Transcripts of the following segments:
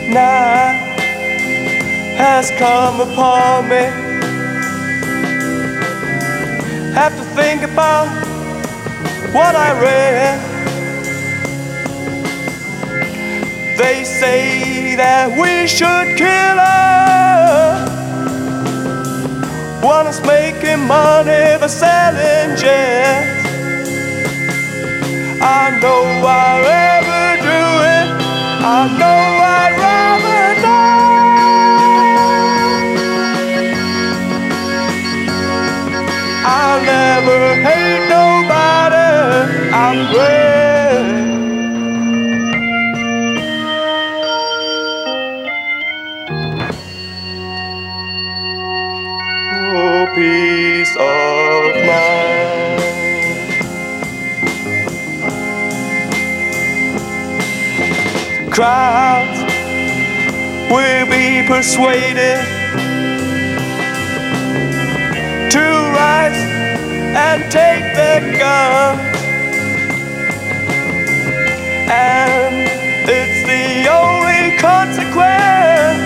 night has come upon me. Have to think about what I read. They say that we should kill her. One is making money by selling jets. I know I'll ever do it. I know I'd rather die. I'll never hate nobody. I'm brave. Oh, peace of mind. Crowds will be persuaded to rise and take their gun, and it's the only consequence.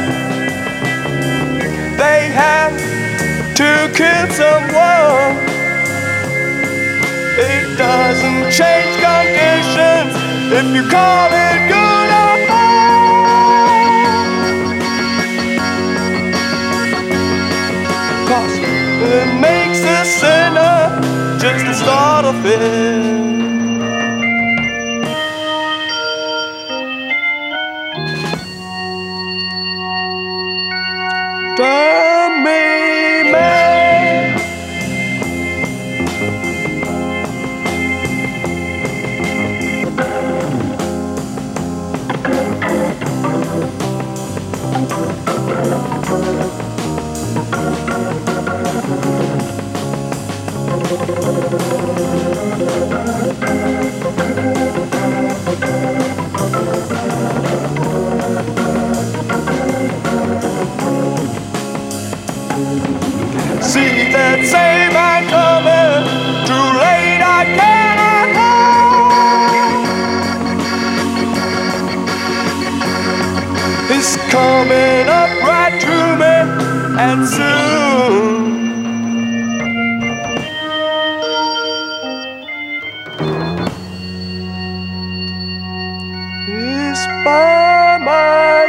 They have to kill someone. It doesn't change conditions if you call it good or bad. 'Cause it makes a sinner just the start of it. Turn me mad. See that same man coming, too late I cannot hide. It's coming up right to me, and soon. It's by my